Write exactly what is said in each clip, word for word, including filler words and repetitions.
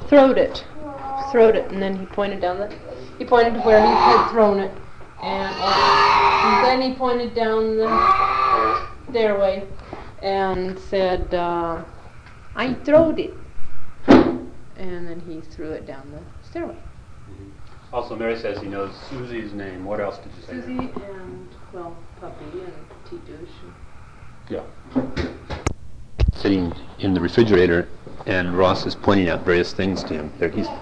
throwed it. Throwed it, and then he pointed down the. He pointed to where he had thrown it, and, uh, and then he pointed down the stairway, and said, uh, "I throwed it." And then he threw it down the stairway. Mm-hmm. Also, Mary says he knows Susie's name. What else did you say? Susie and, well, Puppy and Titush. Yeah. Sitting in the refrigerator, and Ross is pointing out various things to him. There he's.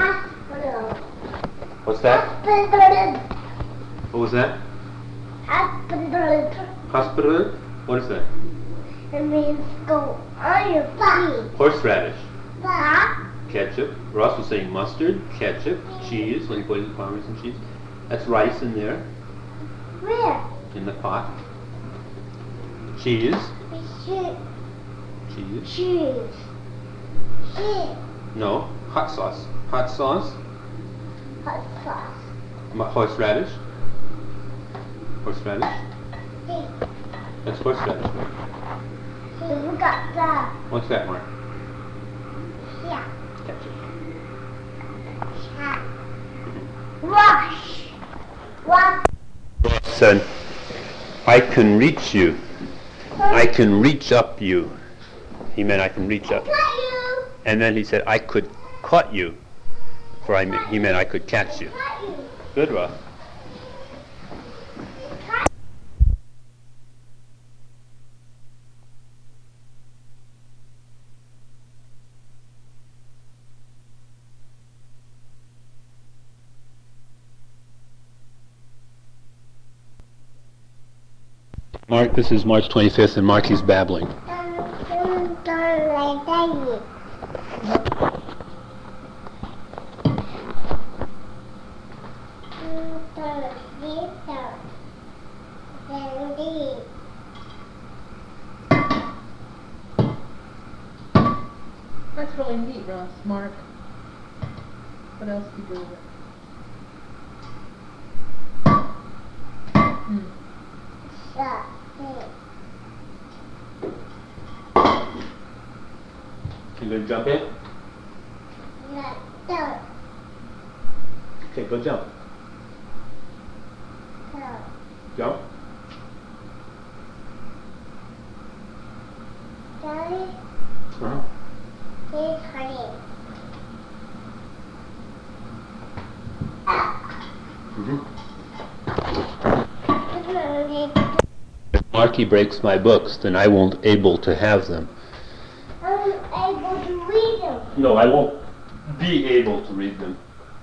What's that? What was that? Hospital. What is that? It means go on your feet. Horseradish. Ketchup. Ross was saying mustard, ketchup, cheese, when he put in the Parmesan cheese. That's rice in there. Where? In the pot. Cheese. Cheese. Cheese. Cheese. Cheese. No. Hot sauce. Hot sauce. Hot sauce. M- horseradish. Horseradish. Hey, That's horseradish. who got that? What's that, Mark? Yeah. Ketchup. Cat. Wash. Wash. Ross said, "I can reach you. I can reach up you." He meant I can reach up. Got you. And then he said, "I could cut you." For I me- he meant I could catch you. Got you. Good, Ross. Mark, this is March twenty-fifth, and Marky's babbling. That's really neat, Ross. Mark. What else do you do with it? Hmm. You gonna jump in? Okay, go jump. Jump. Daddy, Uh-huh. here's honey. Mm-hmm. If Marky breaks my books, then I won't able to have them. I'm able to read them. No, I won't be able to read them.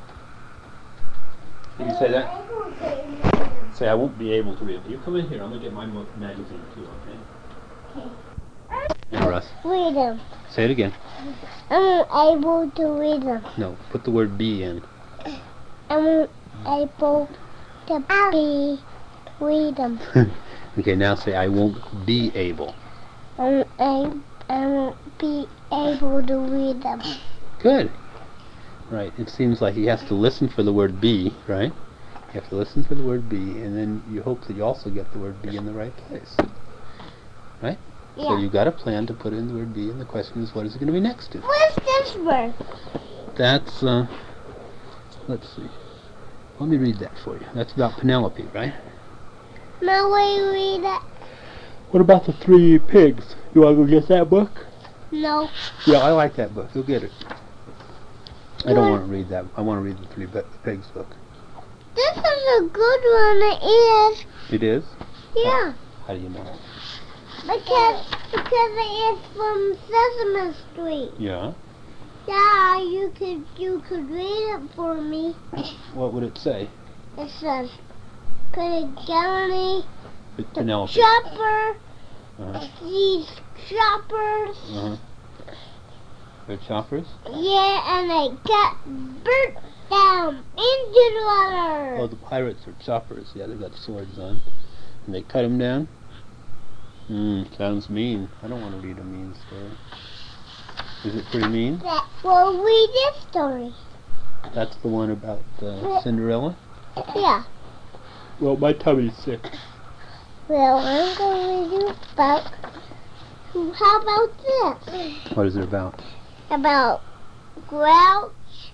Can you say that? I'm able to read them. Say, I won't be able to read them. You come in here. I'm going to get my mo- magazine too, okay? Yeah, Russ. Read them. Say it again. I'm able to read them. No, put the word be in. I'm able to be read them. Okay, now say, I won't be able. I'm a, I won't be able to read them. Good. Right, it seems like he has to listen for the word be, right? You have to listen for the word be, and then you hope that you also get the word be in the right place. Right? Yeah. So you've got a plan to put in the word be, and the question is, what is it going to be next to? What's this word? That's, uh, let's see. Let me read that for you. That's about Penelope, right? No way you read it. What about the three pigs? You want to go get that book? No. Yeah, I like that book. Go get it. I don't What? want to read that. I want to read the Three Pe- Pigs book. This is a good one. It is. It is? Yeah. How do you know? Because because it is from Sesame Street. Yeah. Yeah, you could you could read it for me. What would it say? It says, "Put Johnny It's the Penelope. chopper. Uh-huh. These choppers. Uh-huh. They're choppers? Yeah, and they got burnt down into the water." Oh, the pirates are choppers. Yeah, they've got swords on. And they cut them down? Hmm, sounds mean. I don't want to read a mean story. Is it pretty mean? That, well, read this story. That's the one about uh, Cinderella? Yeah. Well, my tummy's sick. Well, I'm going to read you about. How about this? What is it about? About Grouch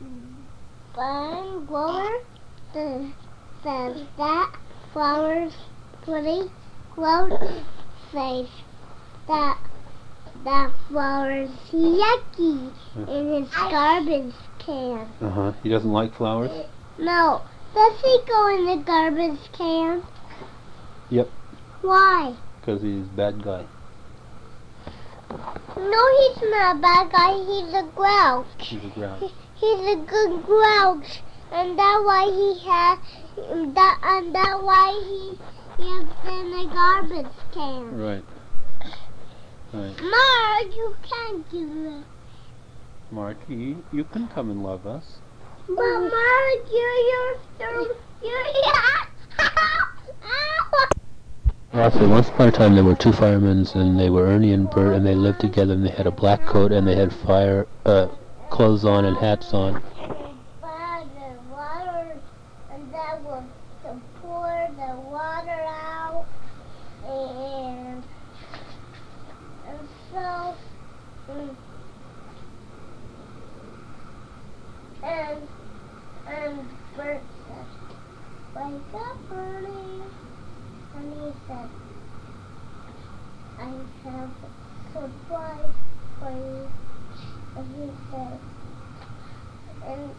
Bun Grower the, says that flower's pretty. Grouch says that that flower's yucky in his garbage can. Uh huh. He doesn't like flowers? No. Does he go in the garbage can? Yep. Why? Because he's a bad guy. No, he's not a bad guy. He's a grouch. He's a grouch. He, he's a good grouch, and that's why he has that, and that's why he is in the garbage can. Right. Right. Marge, you can't do this. Marky, you can come and love us. But Marge, you're you're you're you're. Also, once upon a time there were two firemen, and they were Ernie and Bert, and they lived together, and they had a black coat, and they had fire uh, clothes on and hats on. The water, and that was to pour the water out, and and so mm, and and Bert said, "Wake up, Ernie." And he said, "I have a surprise for you." And he said, and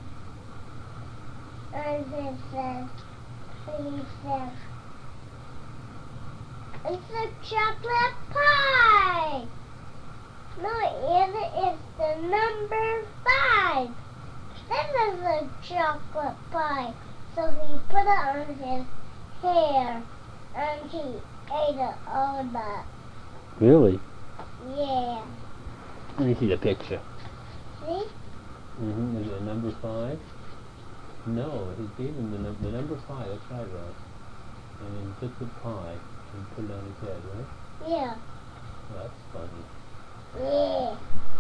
and he said, and he said, "It's a chocolate pie." No, it isn't. It's the number five. This is a chocolate pie. So he put it on his hair. And he ate it all that. Really? Yeah. Let me see the picture. See? Mm-hmm. Is it number five? No, he gave him the, num- the number five. That's right, Ross. And then he took the pie and put it on his head, right? Yeah. Well, that's funny. Yeah.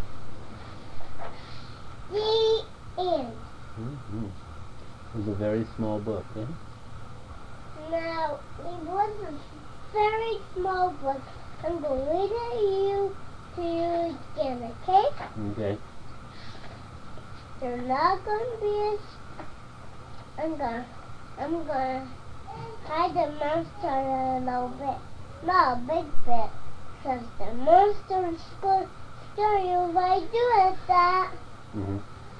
The end. Mm-hmm. It was a very small book, eh? Now, it was a very small book. I'm going to read it to you, to you again, okay? Okay. There's not going to be a... I'm going to... I'm going to hide the monster a little bit. Not a big bit. Because the monster is going to scare you if I do it that. Mm-hmm.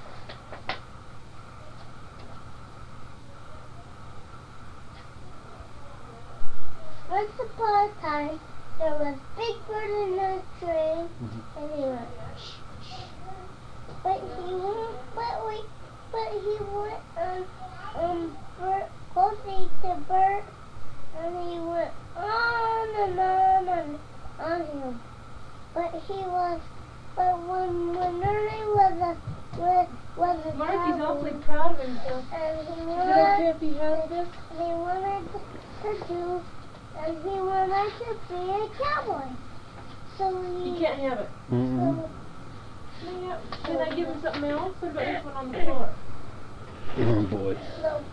Once upon a time, there was Big Bird in a tree, Mm-hmm. and he went, shh, shh. But he went, but we, but he went, um, um, Bert, closely to Bert, and he went on and on and on him. But he was, but when, when Ernie was a, was, was a Marky's child, awfully proud of himself. and he Is it wanted, okay if he has this? he wanted to do, and he wanted to be a cowboy. So he, You can't have it. Mm-hmm. May I- Can I give him something else? What about this one on the floor? Oh, boy. so,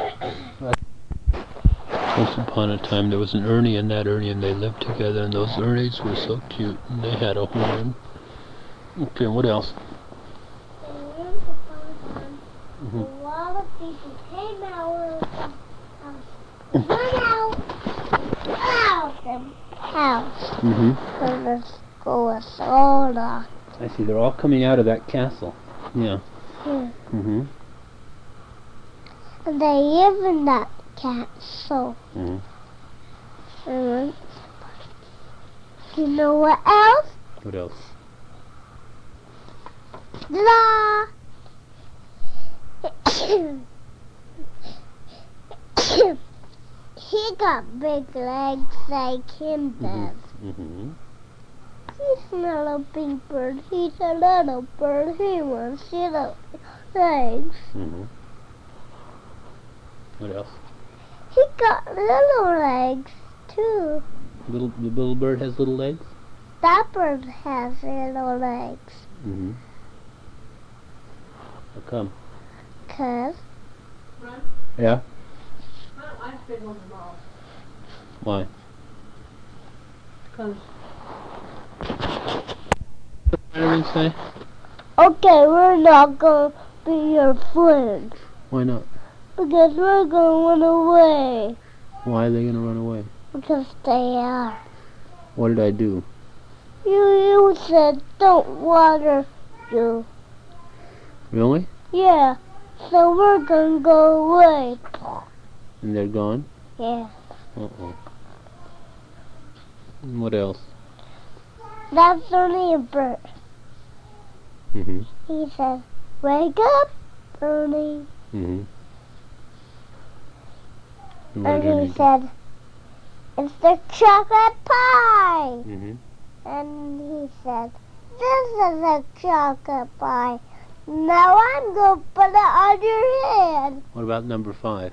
Once upon a time there was an Ernie and that Ernie, and they lived together, and those Ernies were so cute, and they had a horn. Okay, what else? and once upon a time, Mm-hmm. a lot of people came out of the house, went out, out the house, Mm-hmm. so the school was all locked. I see, they're all coming out of that castle. Yeah. Yeah. Mm-hmm. And they live in that castle. Mm-hmm. And you know what else? What else? La. He got big legs like him does. Mm-hmm. He's not a big bird. He's a little bird. He wants little legs. Mm-hmm. What else? He got little legs too. Little the little bird has little legs? That bird has little legs. Mm-hmm. How come? Cause Run. Yeah. I don't like big ones at all. Why? Because What did I say? Okay, we're not gonna be your friend. Why not? Because we're gonna run away. Why are they gonna run away? Because they are. What did I do? You, you said don't water you. Really? Yeah. So we're gonna go away. And they're gone? Yeah. Uh-oh. And what else? That's only a bird. Mm-hmm. He said, wake up, Ernie. Mm-hmm. And what And did Ernie he do? said, it's the chocolate pie. Mm-hmm. And he said, this is a chocolate pie. Now I'm going to put it on your head. What about number five?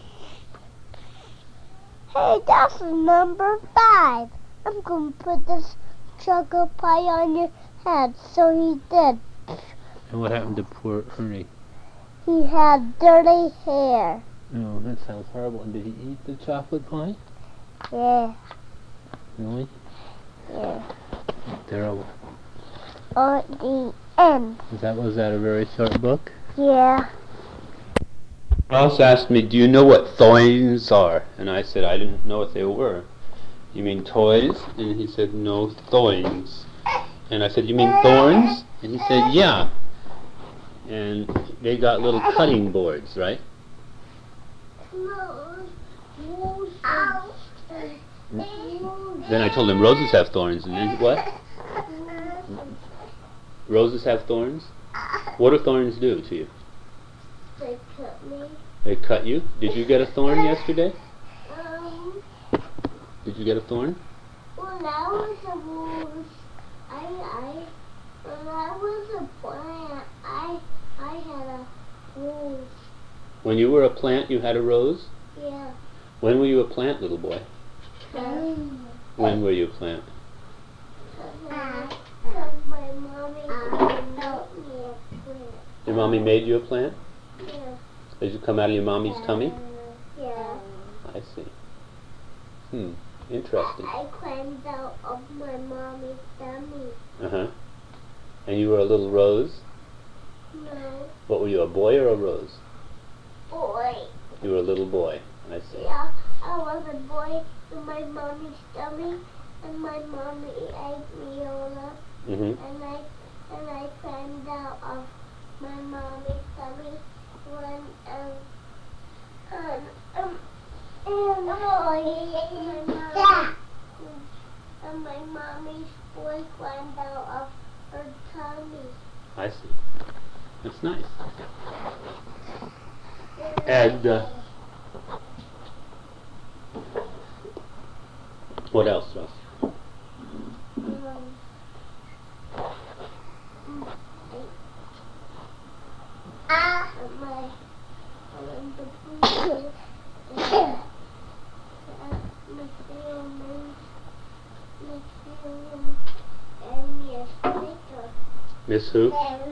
Hey, that's number five. I'm going to put this chocolate pie on your head. So he did. And what happened to poor Ernie? He had dirty hair. Oh, that sounds horrible. And did he eat the chocolate pie? Yeah, Really? yeah. Terrible. At the end. Is that, was that a very short book? Yeah. Ross asked me, do you know what thorns are? And I said, I didn't know what they were. You mean toys? And he said, no, thorns. And I said, you mean thorns? And he said, yeah. And they got little cutting boards, right? Then I told him roses have thorns. And then what? Roses have thorns? What do thorns do to you? They cut me. They cut you? Did you get a thorn yesterday? Um, Did you get a thorn? when I was a rose, I, I, when I was a plant, I, I had a rose. When you were a plant, you had a rose? Yeah. When were you a plant, little boy? Um, When were you a plant? Because my mommy helped me a plant. Your mommy made you a plant? Yeah. Did you come out of your mommy's tummy? Yeah. I see. Hmm. Interesting. I climbed out of my mommy's tummy. Uh-huh. And you were a little rose? No. What were you, a boy or a rose? Boy. You were a little boy. I see. Yeah, I was a boy in my mommy's tummy, and my mommy ate me all up, Mm-hmm. and I and I climbed out of my mommy's tummy when um um um and my mommy, and my mommy's boy climbed out of her tummy. I see. That's nice. And, uh, what else, Russ? Um, Ah, my, um, the blue, uh, my feelings, my feelings, and yes, later. Miss who?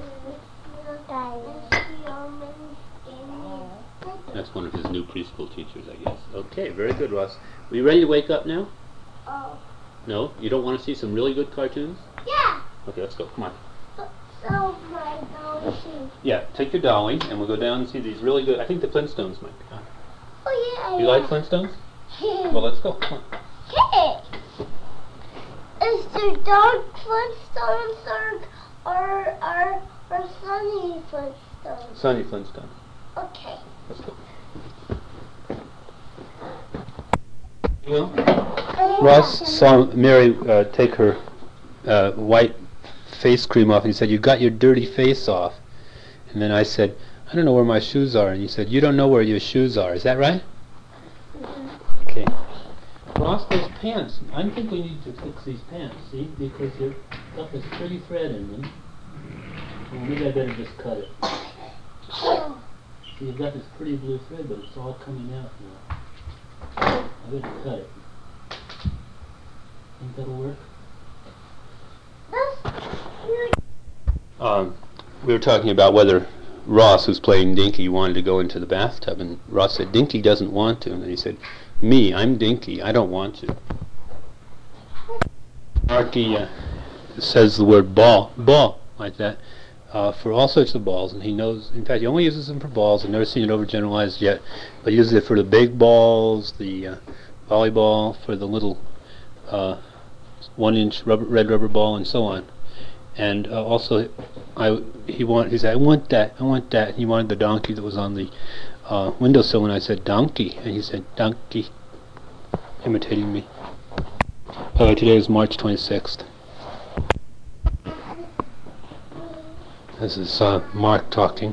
That's one of his new preschool teachers, I guess. Okay, very good, Ross. Are you ready to wake up now? Oh, No? You don't want to see some really good cartoons? yeah. Okay, let's go. Come on. So my dolly. Yeah, take your dolly, and we'll go down and see these really good... I think the Flintstones might be on. Oh yeah. You like Flintstones? Well, let's go. Come on. Hey, is there dark Flintstones or or or, or sunny Flintstones? Sonny Flintstone. Okay. Let's go. Well, Ross saw Mary uh, take her uh, white face cream off, and he said, "You got your dirty face off." And then I said, "I don't know where my shoes are." And he said, "You don't know where your shoes are. Is that right?" Mm-hmm. Okay. Ross, those pants. I think we need to fix these pants, see? Because you've got this pretty thread in them. Well, maybe I better just cut it. See, you've got this pretty blue thread, but it's all coming out now. I better cut it. Think that'll work? Um, we were talking about whether Ross, who's playing Dinky, wanted to go into the bathtub, and Ross said, "Dinky doesn't want to." And then he said, "Me, I'm Dinky, I don't want to." Marky uh, says the word ball, ball, like that. uh, for all sorts of balls, and he knows. In fact, he only uses them for balls. I've never seen it overgeneralized yet, but he uses it for the big balls, the uh, volleyball, for the little uh, one-inch rubber, red rubber ball, and so on. And uh, also, I he want he said, I want that, I want that. And he wanted the donkey that was on the uh, windowsill, and I said, donkey, and he said, donkey, imitating me. By the way, today is March twenty-sixth. This is uh, Mark talking.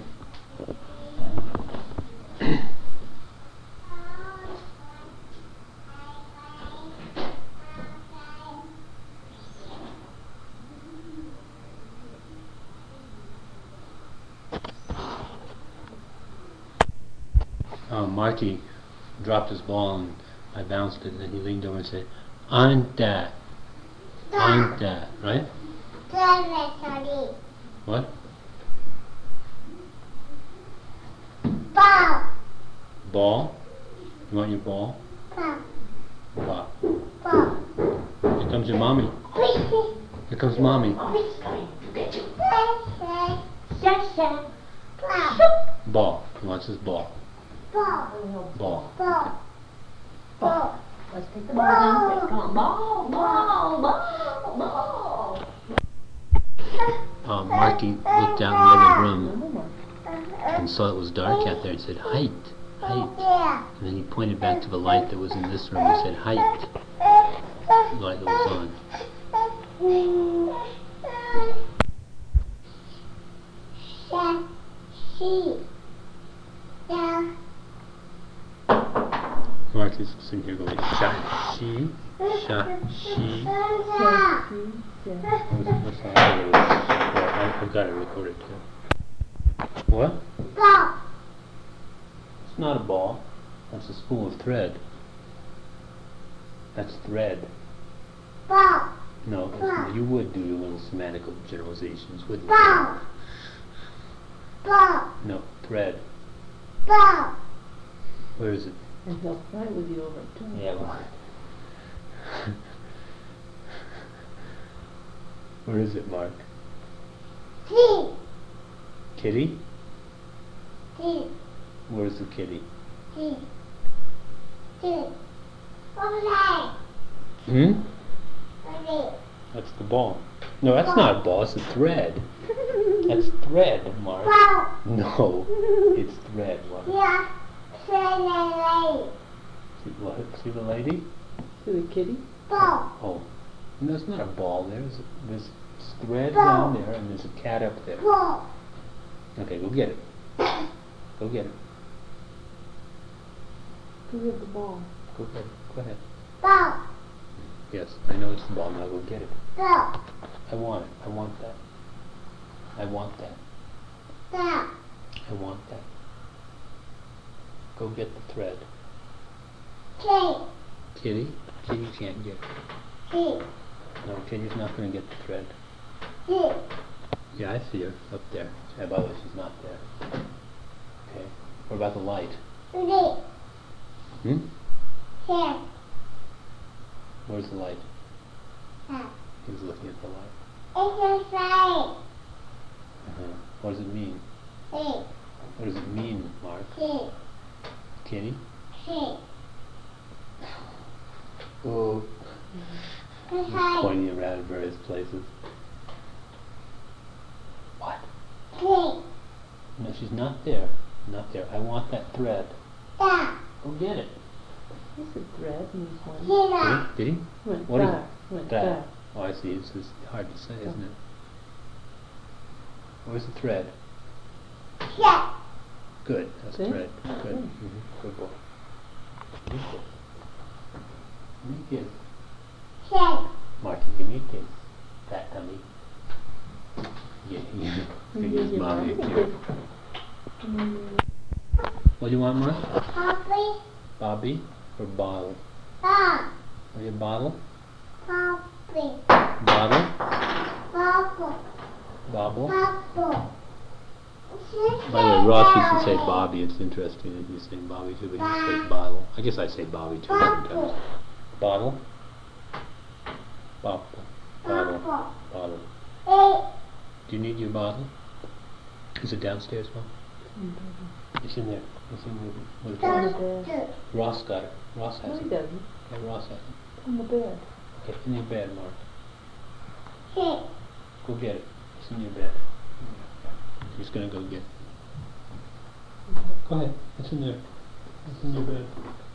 Uh, Marky dropped his ball and I bounced it, and then he leaned over and said, "I'm that, I'm that," right? What? Ball. Ball? You want your ball? Ball. Ball. Ball. Here comes your mommy. Here comes mommy. Ball. He wants his ball. Ball. Ball. Ball. Ball. Let's take the ball downstairs. Come on, ball, ball, ball, ball. Uh, Marky looked out in the other room and saw it was dark out there and said, height, height. And then he pointed back to the light that was in this room and said, height. The light that was on. Marky's sitting here going, sha, she, sha, she. What's that? I, I've got it recorded too. What? Ball. It's not a ball. That's a spool of thread. That's thread. Ball. No, it's, you would do your little semantic generalizations, wouldn't you? Ball. Ball. No, thread. Ball. Where is it? And he'll fight with you over it too. Yeah, well. Where is it, Mark? T. Kitty? T. Where's the kitty? T. T. Olay. Hmm? Olay. That's the ball. No, that's not a ball, it's a thread. That's thread, Mark. Ball. No, it's thread, Mark. Yeah. Olay. See, what? See the lady? To the kitty. Ball. Oh. No, it's not a ball. There's there's thread Ball. down there and there's a cat up there. Ball. Okay, go get it. Go get it. Go get the ball. Go get it. Go ahead. Ball. Yes, I know it's the ball. Now go get it. Ball. I want it. I want that. I want that. Ball. I want that. Go get the thread. K. Kitty? Kitty can't get it. T. No, Kitty's not going to get the thread. T. Yeah, I see her up there. Yeah, by the way, she's not there. Okay. What about the light? Olay. Hmm? Here. Where's the light? Ah. He's looking at the light. It's a sign. Uh-huh. What does it mean? T. What does it mean, Mark? T. Kitty? T. Oh. The He's sign. pointing around in various places. What? T. No, she's not there. Not there. I want that thread. Da. Go get it. He said thread and he's one. Zero. Did he? Did he? Went What is there. Went that? there. Oh, I see. It's just hard to say, isn't it? Where's the thread? Check. Good. That's See? thread. Good. Mm. Mm-hmm. Good boy. Good boy. Give me a kiss. Check. Marky, give me a kiss. Fat tummy. Yeah, yeah. You Give give your mommy a mommy a kiss. kiss. Mm. What do you want, Mark? Poppy. Bobby or bottle? Bob. Are you a bottle? Poppy. Bottle? Bubble. Bobble? Bubble. By the way, Ross used to say Bobby. It's interesting that he's saying Bobby too, but he says bottle. I guess I say Bobby too sometimes. Bottle? Bottle. Bottle. Bubble. Bottle. Eight. Do you need your bottle? Is it downstairs, Mom? It's in there. It's in there. With Downstairs. Ross got it. Ross No, has he it. doesn't. Yeah, Ross has it. On the bed. Okay, in your bed, Mark. Hey. Go get it. It's in your bed. He's gonna go get it. Go ahead. It's in there. It's in your bed.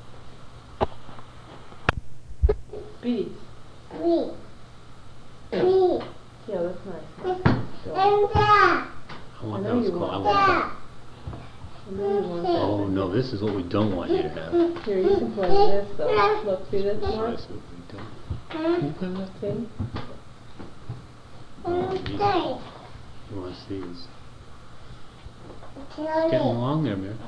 Bees. Me. Me. Yeah, that's nice. And that. I want I know those. you Call- I want want that. And then you want that. Oh no, this is what we don't want you to have. Here, you can play with this though. Look, see this, Mark? That's what we don't. Can you play with that? See? And that. You want to see this? Tell Getting me. along there, man.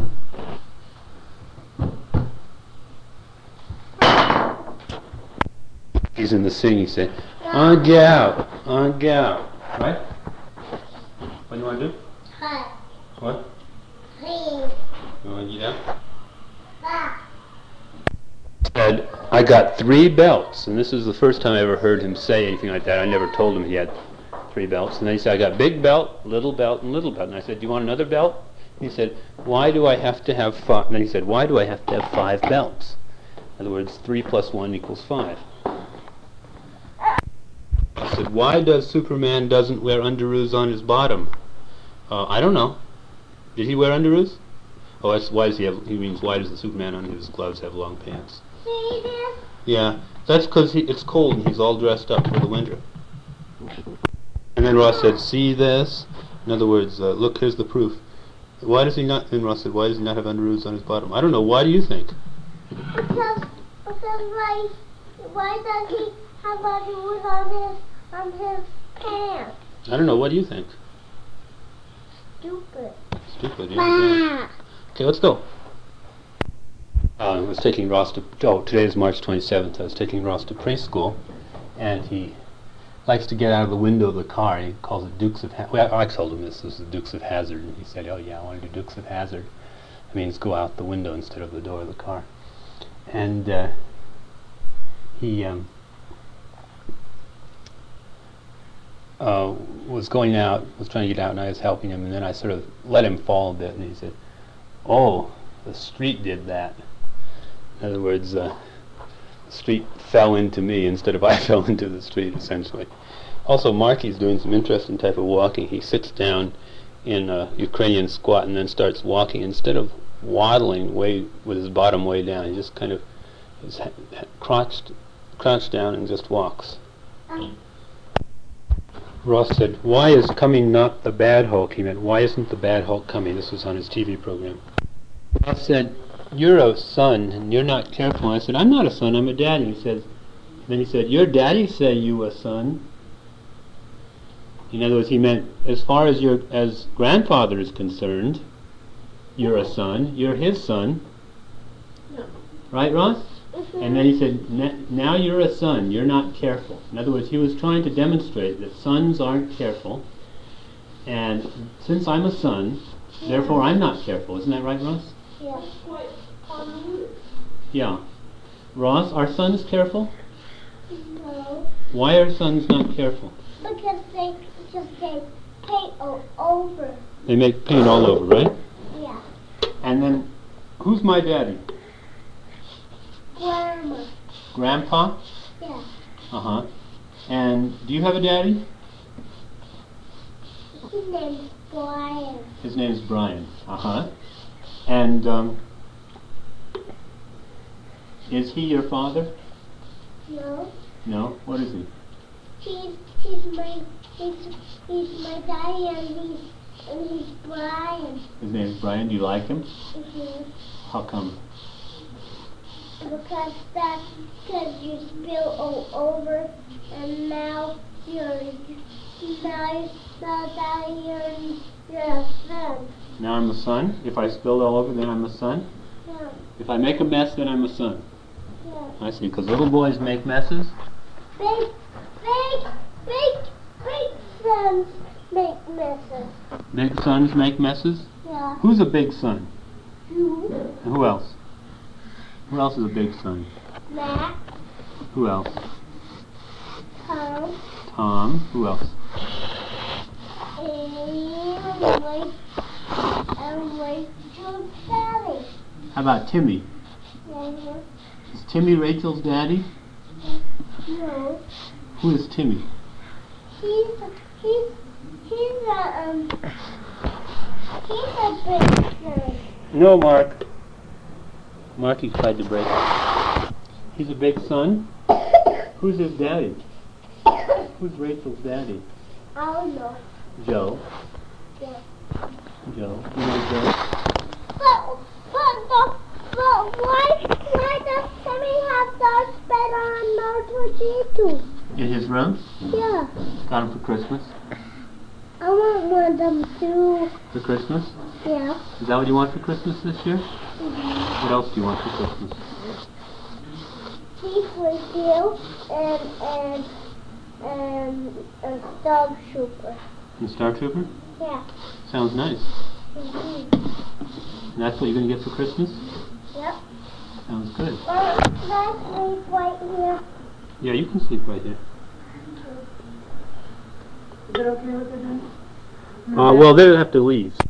He's in the sing. He said, "On gal, on gal." Right? What do you want to do? Hi. What? Please. You want to get out? Back. Said, I got three belts, and this is the first time I ever heard him say anything like that. I never told him he had three belts. And then he said, I got big belt, little belt, and little belt. And I said, do you want another belt? And he said, why do I have to have five? And then he said, why do I have to have five belts? In other words, three plus one equals five. I said, why does Superman doesn't wear underoos on his bottom? Uh, I don't know. Did he wear underoos? Oh, that's why does he have? He means why does the Superman on his gloves have long pants? See this? Yeah, that's because it's cold and he's all dressed up for the winter. And then Ross said, see this? In other words, uh, look, here's the proof. Why does he not? And Ross said, why does he not have underoos on his bottom? I don't know. Why do you think? Because, because why, why does he have underwood on his, on his pants? I don't know. What do you think? Stupid. Stupid. Yeah. Okay, let's go. Uh, I was taking Ross to, oh, today is March twenty-seventh. I was taking Ross to preschool, and he likes to get out of the window of the car. He calls it Dukes of Hazzard. Well, I told him this, this is Dukes of Hazzard, and he said, oh yeah, I want to do Dukes of Hazzard. It means go out the window instead of the door of the car. And uh, he um, uh, was going out, was trying to get out, and I was helping him, and then I sort of let him fall a bit, and he said, oh, the street did that. In other words, uh, the street fell into me instead of I fell into the street, essentially. Also, Marky's doing some interesting type of walking. He sits down in a Ukrainian squat and then starts walking. Instead of waddling way with his bottom way down, he just kind of is ha- ha- crouched, crouched down and just walks. Ross said, why is coming not the bad Hulk? He meant, why isn't the bad Hulk coming? This was on his T V program. Ross said, you're a son and you're not careful. I said, I'm not a son, I'm a daddy. He said, then he said, your daddy say you a son. In other words, he meant, as far as your as grandfather is concerned, you're a son, you're his son. Yeah. Right, Ross? And then he said, now you're a son, you're not careful. In other words, he was trying to demonstrate that sons aren't careful, and since I'm a son, therefore I'm not careful. Isn't that right, Ross? Yeah. Yeah. Ross, are sons careful? No. Why are sons not careful? Because they just they paint all over. They make paint all over, right? Yeah. And then, who's my daddy? Grandma. Grandpa? Yeah. Uh-huh. And do you have a daddy? His name's Brian. His name's Brian. Uh-huh. And, um, is he your father? No. No? What is he? He's he's my he's he's my daddy and he's and he's Brian. His name's Brian. Do you like him? Mm-hmm. How come? Because that's because you spill all over and now you're now now that you're you're a son. Now I'm a son. If I spilled all over, then I'm a son. Yeah. If I make a mess, then I'm a son. Yeah. I see. Because little boys make messes. Big big big big sons make messes. Big sons make messes. Yeah. Who's a big son? You. And who else? Who else is a big son? Matt. Who else? Tom. Tom. Who else? And Ray, and Rachel's daddy. How about Timmy? Mhm. Is Timmy Rachel's daddy? No, Who is Timmy? he's he's he's a um he's a big son. No, Mark. Marky tried to break it. He's a big son? Who's his daddy? Who's Rachel's daddy? I don't know. Joe. Yeah. Joe. You know Joe? But but the but why why does Timmy have the bed on Motor G two? In his room? Yeah. Got him for Christmas? I want one of them too. For Christmas? Yeah. Is that what you want for Christmas this year? Mm-hmm. What else do you want for Christmas? Chief with you and and and a dog trooper. And Star Trooper? Yeah. Sounds nice. Mm-hmm. And that's what you're going to get for Christmas? Yep. Sounds good. Well, let's leave right here. Yeah, you can sleep right here. Is it okay what they're doing? Uh, well, they'll have to leave.